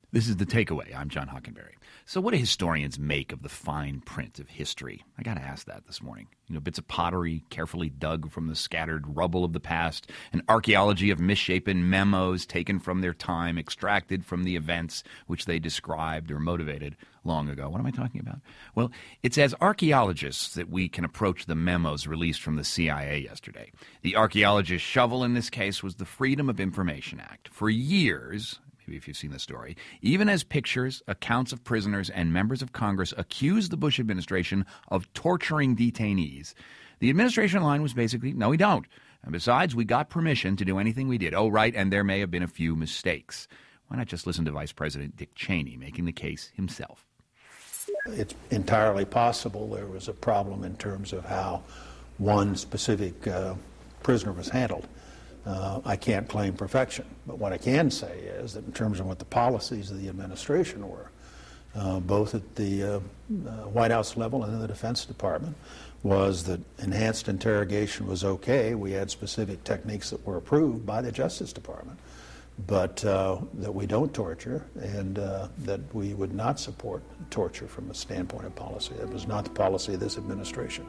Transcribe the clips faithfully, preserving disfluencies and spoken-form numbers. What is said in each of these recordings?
This is The Takeaway. I'm John Hockenberry. So what do historians make of the fine print of history? I got to ask that this morning. You know, bits of pottery carefully dug from the scattered rubble of the past, an archaeology of misshapen memos taken from their time, extracted from the events which they described or motivated long ago. What am I talking about? Well, it's as archaeologists that we can approach the memos released from the C I A yesterday. The archaeologist's shovel in this case was the Freedom of Information Act. For years, if you've seen the story, even as pictures, accounts of prisoners, and members of Congress accused the Bush administration of torturing detainees, the administration line was basically, no, we don't. And besides, we got permission to do anything we did. Oh, right, and there may have been a few mistakes. Why not just listen to Vice President Dick Cheney making the case himself? It's entirely possible there was a problem in terms of how one specific uh, prisoner was handled. Uh, I can't claim perfection, but what I can say is that in terms of what the policies of the administration were, uh, both at the uh, uh, White House level and in the Defense Department, was that enhanced interrogation was okay. We had specific techniques that were approved by the Justice Department, but uh, that we don't torture and uh, that we would not support torture from a standpoint of policy. That was not the policy of this administration.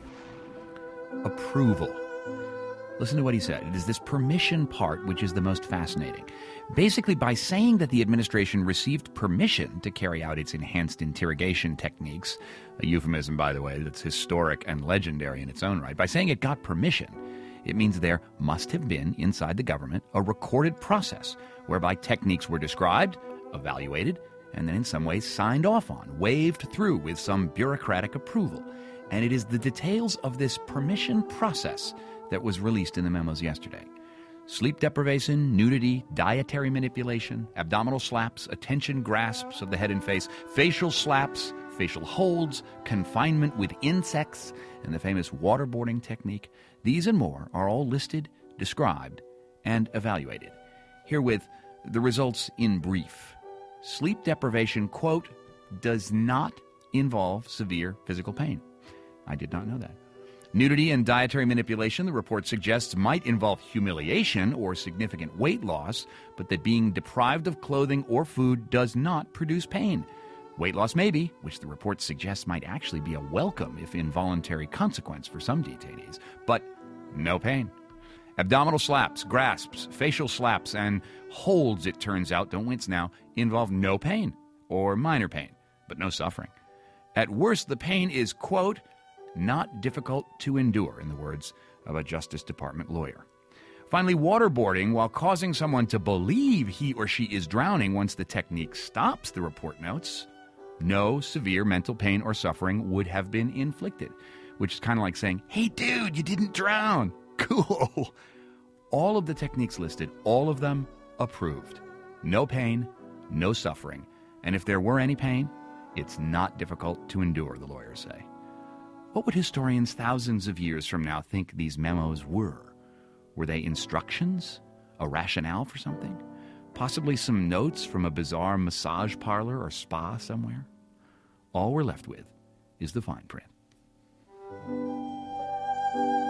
Approval. Listen to what he said. It is this permission part which is the most fascinating. Basically, by saying that the administration received permission to carry out its enhanced interrogation techniques, a euphemism, by the way, that's historic and legendary in its own right, by saying it got permission, it means there must have been, inside the government, a recorded process whereby techniques were described, evaluated, and then in some ways signed off on, waved through with some bureaucratic approval. And it is the details of this permission process that was released in the memos yesterday. Sleep deprivation, nudity, dietary manipulation, abdominal slaps, attention grasps of the head and face, facial slaps, facial holds, confinement with insects, and the famous waterboarding technique. These and more are all listed, described, and evaluated. Herewith, the results in brief. Sleep deprivation, quote, does not involve severe physical pain. I did not know that. Nudity and dietary manipulation, the report suggests, might involve humiliation or significant weight loss, but that being deprived of clothing or food does not produce pain. Weight loss maybe, which the report suggests might actually be a welcome, if involuntary, consequence for some detainees, but no pain. Abdominal slaps, grasps, facial slaps, and holds, it turns out, don't wince now, involve no pain or minor pain, but no suffering. At worst, the pain is, quote, not difficult to endure, in the words of a Justice Department lawyer. Finally, waterboarding, while causing someone to believe he or she is drowning once the technique stops, the report notes, no severe mental pain or suffering would have been inflicted, which is kind of like saying, hey, dude, you didn't drown. Cool. All of the techniques listed, all of them approved. No pain, no suffering. And if there were any pain, it's not difficult to endure, the lawyers say. What would historians thousands of years from now think these memos were? Were they instructions? A rationale for something? Possibly some notes from a bizarre massage parlor or spa somewhere? All we're left with is the fine print.